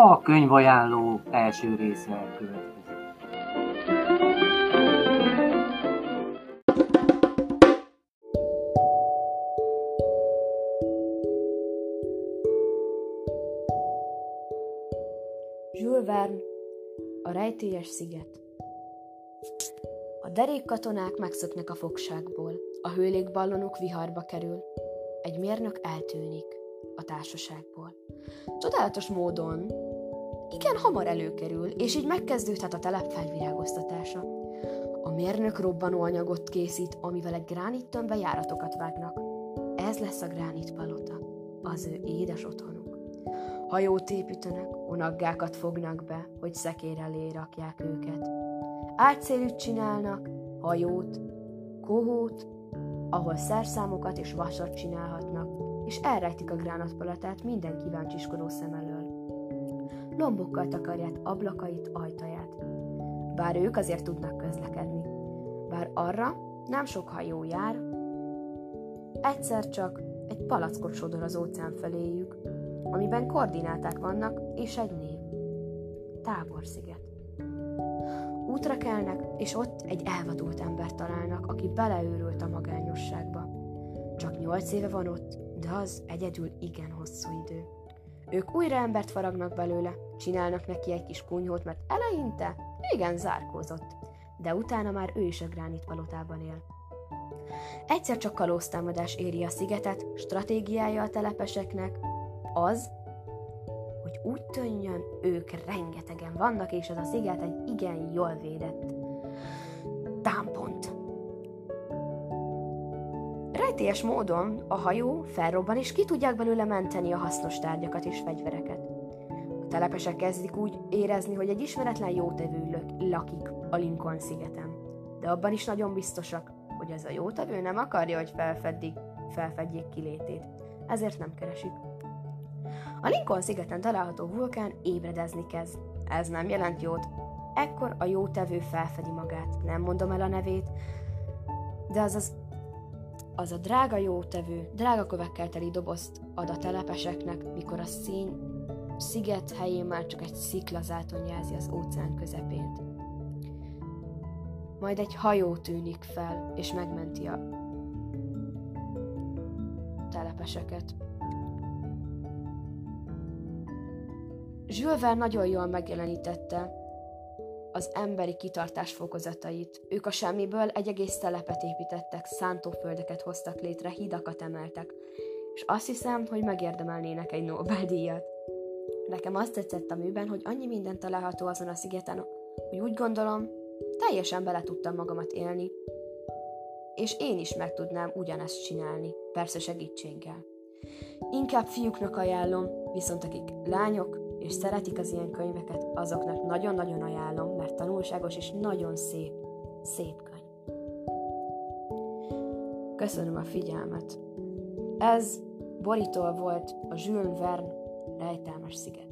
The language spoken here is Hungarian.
a könyvajánló első része következik. Jules Verne, a rejtélyes sziget. A derékkatonák megszöknek a fogságból, a hőlégballonok viharba kerül, egy mérnök eltűnik a társaságból. Csodálatos módon igen hamar előkerül, és így megkezdődhet a telep felvirágoztatása. A mérnök robbanóanyagot készít, amivel egy gránittömbbe járatokat vágnak. Ez lesz a gránitpalota, az ő édes otthonuk. Hajót építenek, onaggákat fognak be, hogy szekér elé rakják őket. Ágyszélűt csinálnak, hajót, kohót, ahol szerszámokat és vasat csinálhatnak, és elrejtik a gránatpalotát minden kíváncsiskodó szem elől. Lombokkal takarják ablakait, ajtaját. Bár ők azért tudnak közlekedni. Bár arra nem sok hajó jár, egyszer csak egy palackot sodor az óceán feléjük, amiben koordináták vannak, és egy név. Táborsziget. Útra kelnek, és ott egy elvadult embert találnak, aki beleőrült a magányosságba. Csak 8 éve van ott, de az egyedül igen hosszú idő. Ők újra embert faragnak belőle, csinálnak neki egy kis kunyhót, mert eleinte igen zárkózott, de utána már ő is a gránitpalotában él. Egyszer csak kalóztámadás éri a szigetet, stratégiája a telepeseknek az, hogy úgy tűnjön, ők rengetegen vannak, és ez a sziget egy igen jól védett támpont. Rejtélyes módon a hajó felrobban, és ki tudják belőle menteni a hasznos tárgyakat és fegyvereket. A telepesek kezdik úgy érezni, hogy egy ismeretlen jótevő lakik a Lincoln szigeten. De abban is nagyon biztosak, hogy ez a jótevő nem akarja, hogy felfedjék kilétét. Ezért nem keresik. A Lincoln szigeten található vulkán ébredezni kezd. Ez nem jelent jót. Ekkor a jótevő felfedi magát. Nem mondom el a nevét, de az a drága jótevő drága kövekkel teli dobozt ad a telepeseknek, mikor a sziget helyén már csak egy sziklazáton jelzi az óceán közepét. Majd egy hajó tűnik fel, és megmenti a telepeseket. Jules Verne nagyon jól megjelenítette az emberi kitartás fokozatait. Ők a semmiből egy egész telepet építettek, szántóföldeket hoztak létre, hidakat emeltek, és azt hiszem, hogy megérdemelnének egy Nobel-díjat. Nekem azt tetszett a műben, hogy annyi minden található azon a szigeten, hogy úgy gondolom, teljesen bele tudtam magamat élni, és én is meg tudnám ugyanezt csinálni, persze segítséggel. Inkább fiúknak ajánlom, viszont akik lányok, és szeretik az ilyen könyveket, azoknak nagyon-nagyon ajánlom, mert tanulságos és nagyon szép, szép könyv. Köszönöm a figyelmet. Ez Boritól volt a Jules Verne Rejtelmes sziget.